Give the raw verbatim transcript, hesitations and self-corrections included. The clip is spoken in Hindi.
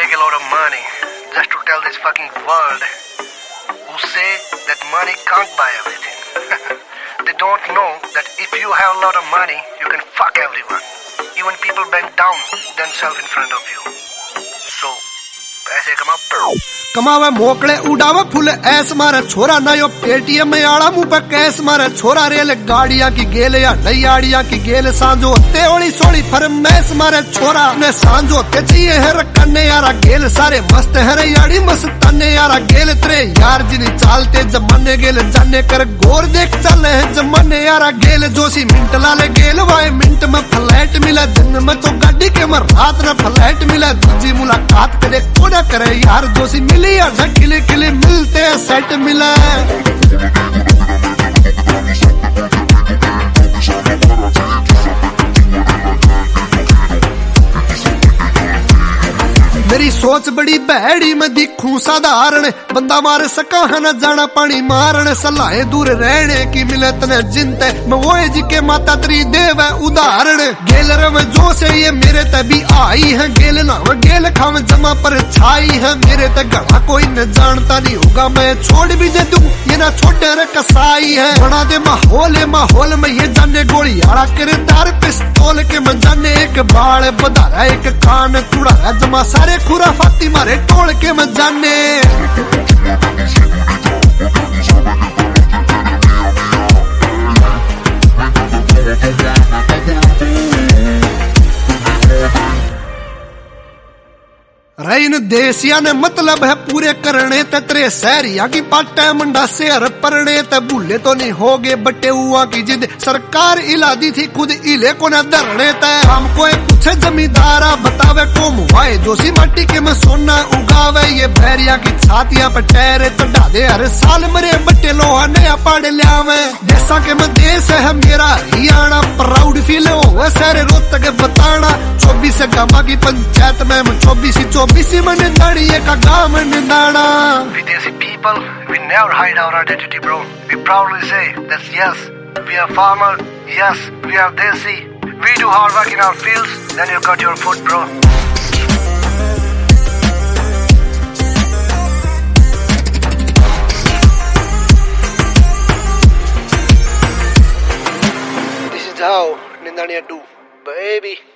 make a lot of money just to tell this fucking world who say that money can't buy everything. They don't know that if you have a lot of money, you can fuck everyone. Even people bend down themselves in front of you. So, पैसे कमाओ कमावे मोकड़े उड़ावे फुल ऐस मारे छोरा ना यो पेटीएम में आड़ा मुंह पे कैस मारे छोरा रेल गाड़िया की गेल या नैयाड़िया की गेल सांझो तेवड़ी सोड़ी फरमैस मारे छोरा ने सांझो ते चाहिए है रखने यारा गेल सारे मस्त है रे याड़ी मस्ताने यारा गेल तेरे यार जिनी चालते जमाने गेल जाने कर गोर देख चल है जमाने यारा गेल जोशी मिंट लाले गेल वाए मिंट में फ्लैट मिला दिन में तो गाड़ी के में रात में फ्लैट मिला दूसरी मुलाकात करे कोना करे यार जोशी मिली यार खिले खिले मिलते हैं सेट मिला मेरी सोच बड़ी भैड़ी में दिखूं साधारण बंदा मारे सका है न जाना पानी मारन सलाहे दूर रहने की मिले तने जिनते मैं वो जी के माता त्री देव है उदाहरण गेल रव जो से ये मेरे तभी आई है गेल ना गेल खाव जमा पर छाई है मेरे तक घड़ा कोई न जानता नहीं होगा मैं छोड़ भी दे दूं ये ना छोटे रे कसाई है बना दे माहौल माहौल में ये जाने गोली आड़ा करे तार पिस्तौल के मैं जाने एक बाल बधारा एक कान चुड़ा जमा सारे खुराफाती मारे टोल के मैं जाने रईन देसिया ने मतलब है पूरे करने ते तेरे शहरिया की पाटा मंडा से हर परने ते भूले तो नहीं हो गए बटे हुआ की जिद सरकार इला दी थी खुद इले को न धरने ते हमको कुछ जमींदारा बतावे को मुआए जोशी माटी के में सोना उगावे ये भैरिया की छातियां पर टहरे चढ़ा दे हर साल मरे बटे लोहा नया पाड़ लियावे जैसा के मैं देश है मेरा हरियाणा प्राउड फील हो सारे रोहतक बताना चौबीस गामा की पंचायत में चौबीस चौबीस में निंदाड़ी का गांव Nindana Videsi people, we never hide our identity, bro. We proudly say that yes, we are farmer, yes, we are desi. We do hard work in our fields, then you got your food, bro. This is how Nindaniya do, baby.